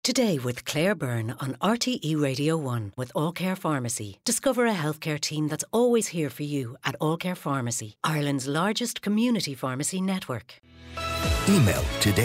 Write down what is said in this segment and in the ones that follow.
Today with Claire Byrne on RTE Radio 1 with All Care Pharmacy. Discover a healthcare team that's always here for you at All Care Pharmacy, Ireland's largest community pharmacy network. Email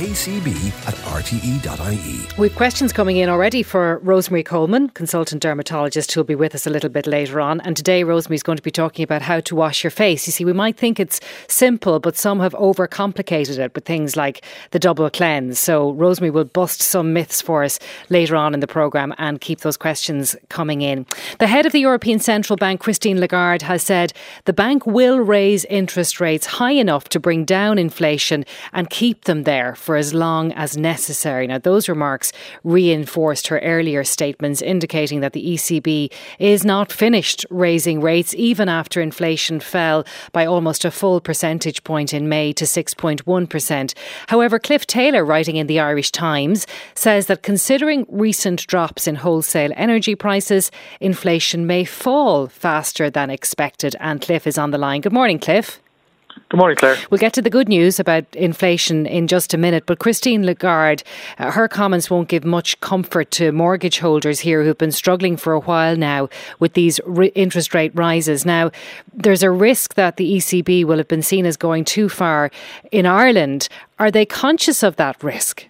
todaycb@rte.ie. We've questions coming in already for Rosemary Coleman, consultant dermatologist, who'll be with us a little bit later on. And today Rosemary's going to be talking about how to wash your face. You see, we might think it's simple, but some have overcomplicated it with things like the double cleanse. So Rosemary will bust some myths for us later on in the programme and keep those questions coming in. The head of the European Central Bank, Christine Lagarde, has said the bank will raise interest rates high enough to bring down inflation and keep them there for as long as necessary. Now, those remarks reinforced her earlier statements indicating that the ECB is not finished raising rates even after inflation fell by almost a full percentage point in May to 6.1%. However, Cliff Taylor, writing in the Irish Times, says that considering recent drops in wholesale energy prices, inflation may fall faster than expected. And Cliff is on the line. Good morning, Cliff. Good morning, Claire. We'll get to the good news about inflation in just a minute, but Christine Lagarde, her comments won't give much comfort to mortgage holders here who've been struggling for a while now with these interest rate rises. Now, there's a risk that the ECB will have been seen as going too far in Ireland. Are they conscious of that risk?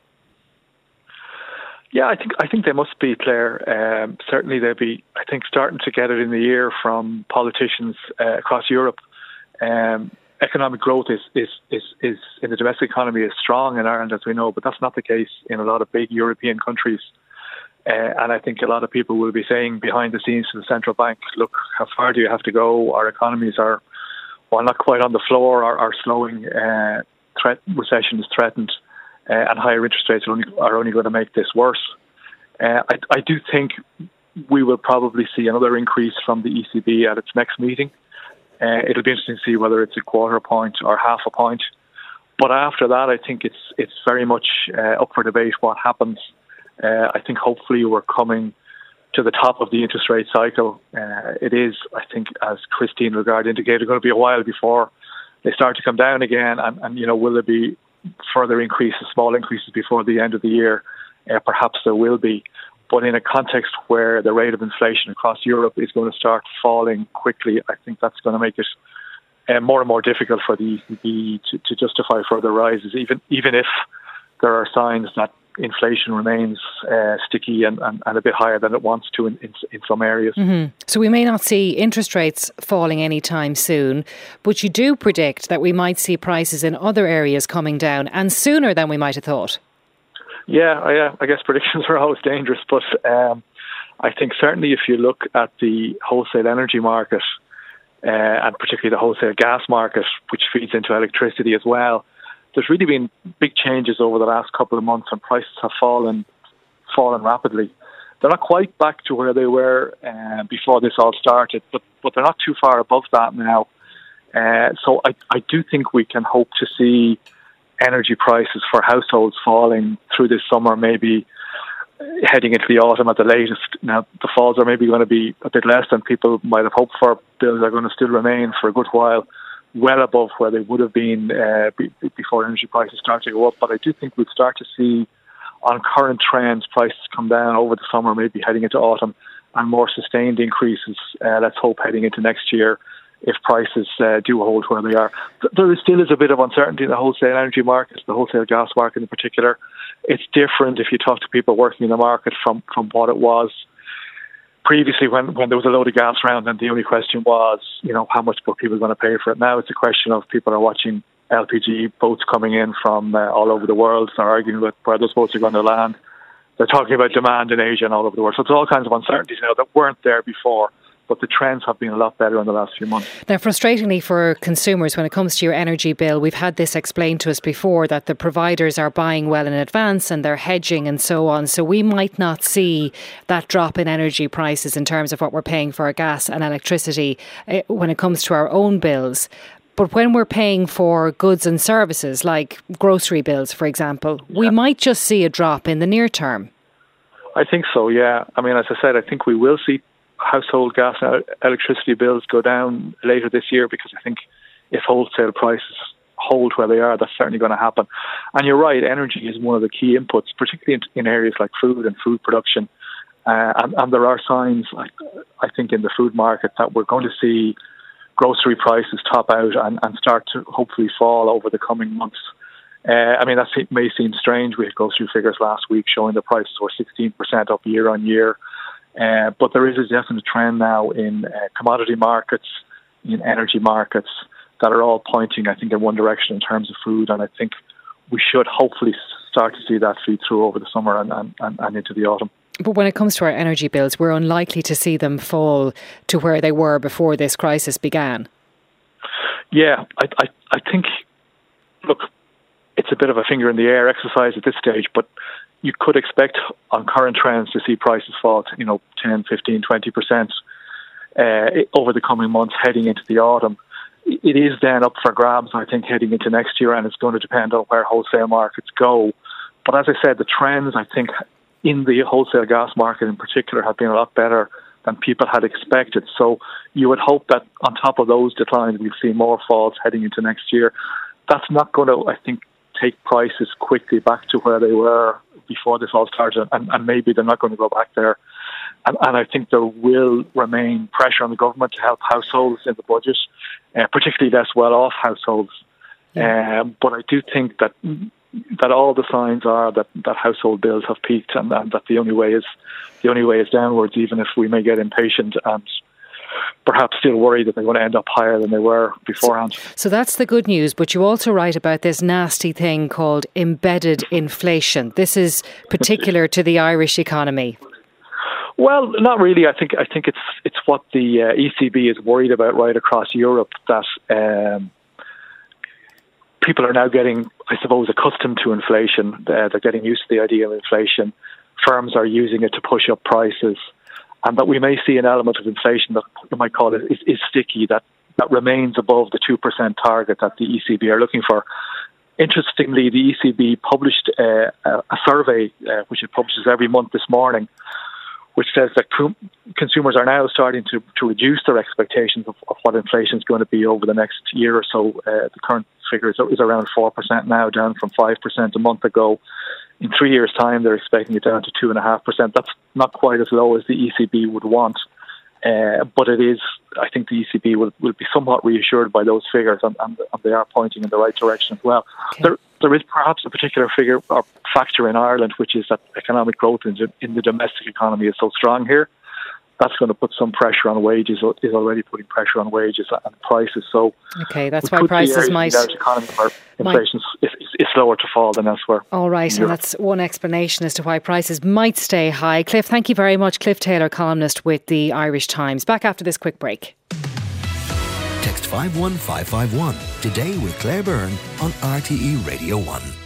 Yeah, I think they must be, Claire. Certainly they'll be, I think, starting to get it in the ear from politicians across Europe. Economic growth is in the domestic economy is strong in Ireland, as we know, but that's not the case in a lot of big European countries. And I think a lot of people will be saying behind the scenes to the central bank, look, how far do you have to go? Our economies are, while not quite on the floor, are slowing. Recession is threatened, and higher interest rates are only going to make this worse. I do think we will probably see another increase from the ECB at its next meeting. It'll be interesting to see whether it's a quarter point or half a point. But after that, I think it's very much up for debate what happens. I think hopefully we're coming to the top of the interest rate cycle. It is, I think, as Christine Lagarde indicated, going to be a while before they start to come down again. And will there be further increases, small increases before the end of the year? Perhaps there will be. But in a context where the rate of inflation across Europe is going to start falling quickly, I think that's going to make it more and more difficult for the ECB to justify further rises, even if there are signs that inflation remains sticky and a bit higher than it wants to in some areas. Mm-hmm. So we may not see interest rates falling anytime soon, but you do predict that we might see prices in other areas coming down, and sooner than we might have thought. Yeah, I guess predictions are always dangerous, but I think certainly if you look at the wholesale energy market, and particularly the wholesale gas market, which feeds into electricity as well, there's really been big changes over the last couple of months, and prices have fallen rapidly. They're not quite back to where they were before this all started, but they're not too far above that now. So I do think we can hope to see energy prices for households falling through this summer, maybe heading into the autumn at the latest. Now, the falls are maybe going to be a bit less than people might have hoped for. Bills are going to still remain for a good while well above where they would have been before energy prices start to go up. But I do think we'll start to see, on current trends, prices come down over the summer, maybe heading into autumn, and more sustained increases, let's hope, heading into next year, if prices do hold where they are. There still is a bit of uncertainty in the wholesale energy market, the wholesale gas market in particular. It's different if you talk to people working in the market from what it was previously when there was a load of gas around and the only question was, how much were people going to pay for it. Now it's a question of people are watching LPG boats coming in from all over the world. They're arguing about where those boats are going to land. They're talking about demand in Asia and all over the world. So there's all kinds of uncertainties now that weren't there before. But the trends have been a lot better in the last few months. Now, frustratingly for consumers, when it comes to your energy bill, we've had this explained to us before that the providers are buying well in advance and they're hedging and so on. So we might not see that drop in energy prices in terms of what we're paying for our gas and electricity when it comes to our own bills. But when we're paying for goods and services, like grocery bills, for example, we might just see a drop in the near term. I think so, yeah. I mean, as I said, I think we will see household gas and electricity bills go down later this year, because I think if wholesale prices hold where they are, that's certainly going to happen. And you're right, energy is one of the key inputs, particularly in areas like food and food production. And there are signs, I think, in the food market that we're going to see grocery prices top out and start to hopefully fall over the coming months. That may seem strange. We had grocery figures last week showing the prices were 16% up year on year. But there is a definite trend now in commodity markets, in energy markets, that are all pointing, I think, in one direction in terms of food. And I think we should hopefully start to see that feed through over the summer and into the autumn. But when it comes to our energy bills, we're unlikely to see them fall to where they were before this crisis began. Yeah, I think, look, it's a bit of a finger in the air exercise at this stage, but you could expect on current trends to see prices fall to, 10, 15, 20% over the coming months heading into the autumn. It is then up for grabs, I think, heading into next year, and it's going to depend on where wholesale markets go. But as I said, the trends, I think, in the wholesale gas market in particular have been a lot better than people had expected. So you would hope that on top of those declines, we'll see more falls heading into next year. That's not going to, I think, take prices quickly back to where they were before this all started, and maybe they're not going to go back there. And I think there will remain pressure on the government to help households in the budget, particularly less well-off households. Yeah. But I do think that all the signs are that household bills have peaked, and that the only way is downwards, even if we may get impatient and perhaps still worried that they're going to end up higher than they were beforehand. So that's the good news, but you also write about this nasty thing called embedded inflation. This is particular to the Irish economy. Well, not really. I think it's what the ECB is worried about right across Europe, that people are now getting, I suppose, accustomed to inflation. They're getting used to the idea of inflation. Firms are using it to push up prices. And that we may see an element of inflation that you might call it is sticky, that remains above the 2% target that the ECB are looking for. Interestingly, the ECB published a survey, which it publishes every month this morning, which says that consumers are now starting to reduce their expectations of what inflation is going to be over the next year or so. The current figure is around 4% now, down from 5% a month ago. In 3 years' time, they're expecting it down to 2.5%. That's not quite as low as the ECB would want. But it is, I think the ECB will be somewhat reassured by those figures, and they are pointing in the right direction as well. Okay. There is perhaps a particular figure or factor in Ireland, which is that economic growth in the domestic economy is so strong here. That's going to put some pressure on wages, is already putting pressure on wages and prices. So okay, that's why prices might... in the economy where inflation is slower to fall than elsewhere. All right, and that's one explanation as to why prices might stay high. Cliff, thank you very much. Cliff Taylor, columnist with the Irish Times. Back after this quick break. Text 51551 today with Claire Byrne on RTE Radio 1.